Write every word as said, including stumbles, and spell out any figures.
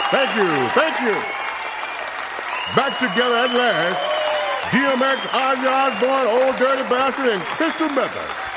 Thank you, thank you. Back together at last, D M X, Ozzy Osbourne, Old Dirty Bastard, and Crystal Method.